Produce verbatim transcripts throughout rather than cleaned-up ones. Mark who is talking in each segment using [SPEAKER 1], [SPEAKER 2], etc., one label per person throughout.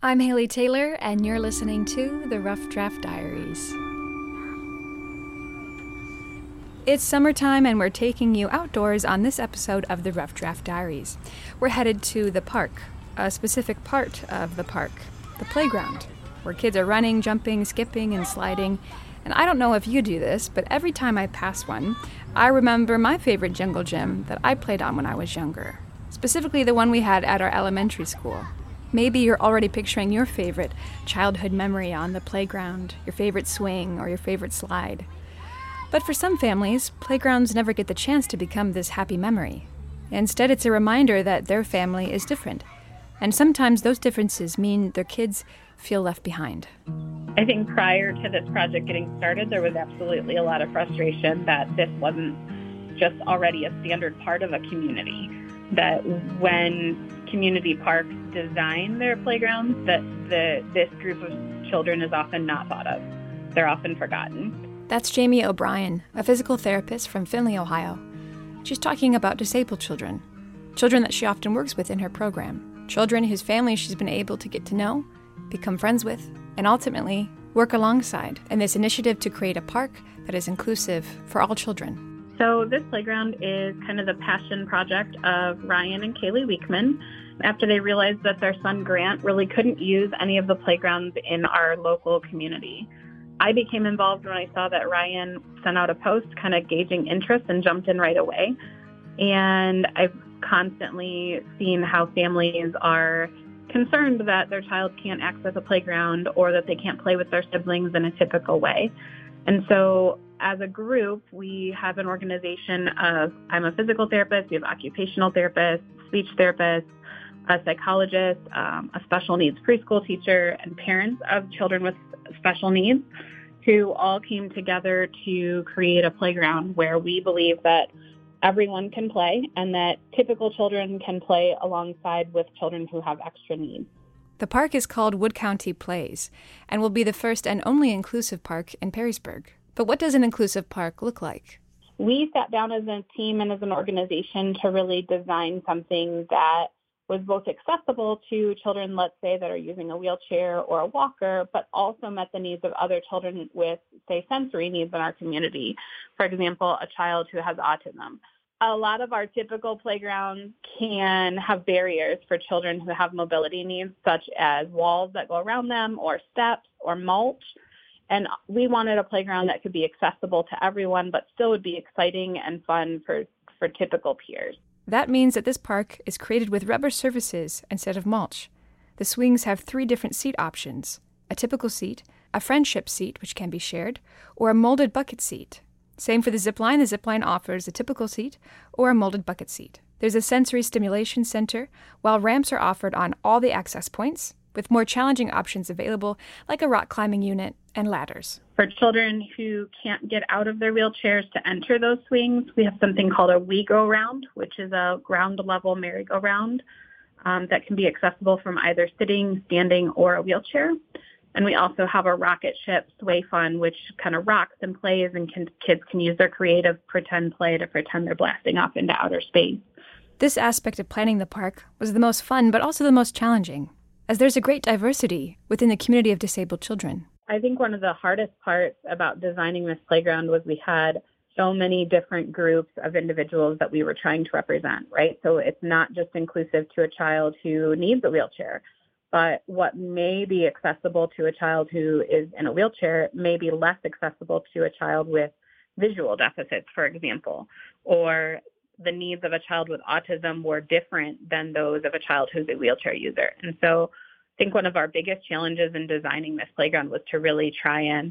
[SPEAKER 1] I'm Haley Taylor, and you're listening to The Rough Draft Diaries. It's summertime, and we're taking you outdoors on this episode of The Rough Draft Diaries. We're headed to the park, a specific part of the park, the playground, where kids are running, jumping, skipping, and sliding. And I don't know if you do this, but every time I pass one, I remember my favorite jungle gym that I played on when I was younger, specifically the one we had at our elementary school. Maybe you're already picturing your favorite childhood memory on the playground, your favorite swing, or your favorite slide. But for some families, playgrounds never get the chance to become this happy memory. Instead, it's a reminder that their family is different. And sometimes those differences mean their kids feel left behind.
[SPEAKER 2] I think prior to this project getting started, there was absolutely a lot of frustration that this wasn't just already a standard part of a community. That when community parks design their playgrounds, that the this group of children is often not thought of. They're often forgotten.
[SPEAKER 1] That's Jamie O'Brien, a physical therapist from Findlay, Ohio. She's talking about disabled children, children that she often works with in her program, children whose families she's been able to get to know, become friends with, and ultimately work alongside in this initiative to create a park that is inclusive for all children.
[SPEAKER 2] So this playground is kind of the passion project of Ryan and Kaylee Weekman. After they realized that their son Grant really couldn't use any of the playgrounds in our local community. I became involved when I saw that Ryan sent out a post kind of gauging interest and jumped in right away. And I've constantly seen how families are concerned that their child can't access a playground or that they can't play with their siblings in a typical way. And so as a group, we have an organization of, I'm a physical therapist, we have occupational therapists, speech therapists, a psychologist, um, a special needs preschool teacher, and parents of children with special needs who all came together to create a playground where we believe that everyone can play and that typical children can play alongside with children who have extra needs.
[SPEAKER 1] The park is called Wood County Plays and will be the first and only inclusive park in Perrysburg. But what does an inclusive park look like?
[SPEAKER 2] We sat down as a team and as an organization to really design something that was both accessible to children, let's say, that are using a wheelchair or a walker, but also met the needs of other children with, say, sensory needs in our community. For example, a child who has autism. A lot of our typical playgrounds can have barriers for children who have mobility needs, such as walls that go around them or steps or mulch. And we wanted a playground that could be accessible to everyone, but still would be exciting and fun for, for typical peers.
[SPEAKER 1] That means that this park is created with rubber surfaces instead of mulch. The swings have three different seat options: a typical seat, a friendship seat, which can be shared, or a molded bucket seat. Same for the zip line. The zip line offers a typical seat or a molded bucket seat. There's a sensory stimulation center, while ramps are offered on all the access points, with more challenging options available, like a rock climbing unit and ladders.
[SPEAKER 2] For children who can't get out of their wheelchairs to enter those swings, we have something called a We-Go-Round, which is a ground-level merry-go-round um, that can be accessible from either sitting, standing, or a wheelchair. And we also have a rocket ship sway fun, which kind of rocks and plays, and can, kids can use their creative pretend play to pretend they're blasting off into outer space.
[SPEAKER 1] This aspect of planning the park was the most fun, but also the most challenging, as there's a great diversity within the community of disabled children.
[SPEAKER 2] I think one of the hardest parts about designing this playground was we had so many different groups of individuals that we were trying to represent, right? So it's not just inclusive to a child who needs a wheelchair, but what may be accessible to a child who is in a wheelchair may be less accessible to a child with visual deficits, for example, or the needs of a child with autism were different than those of a child who's a wheelchair user. And so I think one of our biggest challenges in designing this playground was to really try and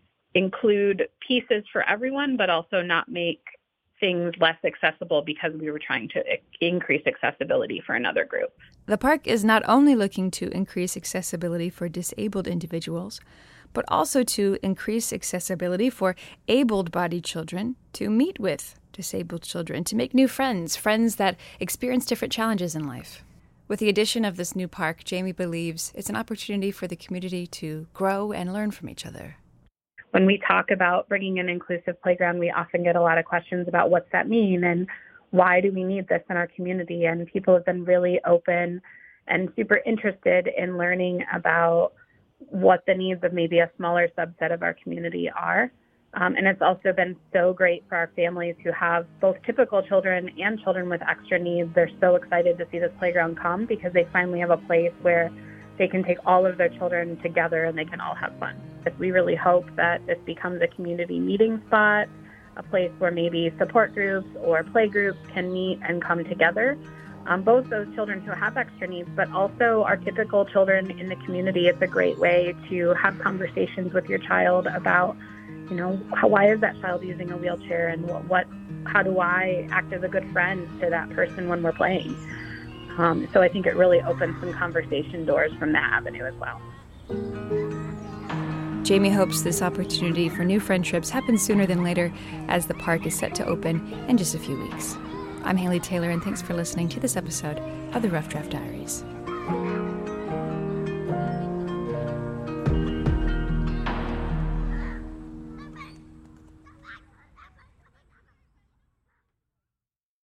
[SPEAKER 2] include pieces for everyone, but also not make things less accessible because we were trying to increase accessibility for another group.
[SPEAKER 1] The park is not only looking to increase accessibility for disabled individuals, but also to increase accessibility for able-bodied children to meet with disabled children, to make new friends, friends that experience different challenges in life. With the addition of this new park, Jamie believes it's an opportunity for the community to grow and learn from each other.
[SPEAKER 2] When we talk about bringing an inclusive playground, we often get a lot of questions about what's that mean and why do we need this in our community? And people have been really open and super interested in learning about what the needs of maybe a smaller subset of our community are. Um, and it's also been so great for our families who have both typical children and children with extra needs. They're so excited to see this playground come because they finally have a place where they can take all of their children together and they can all have fun. We really hope that this becomes a community meeting spot, a place where maybe support groups or play groups can meet and come together. Um, both those children who have extra needs, but also our typical children in the community. It's a great way to have conversations with your child about, you know, how, why is that child using a wheelchair, and what, what, how do I act as a good friend to that person when we're playing? Um, so I think it really opens some conversation doors from that avenue as well.
[SPEAKER 1] Jamie hopes this opportunity for new friendships happens sooner than later, as the park is set to open in just a few weeks. I'm Haley Taylor, and thanks for listening to this episode of the Rough Draft Diaries.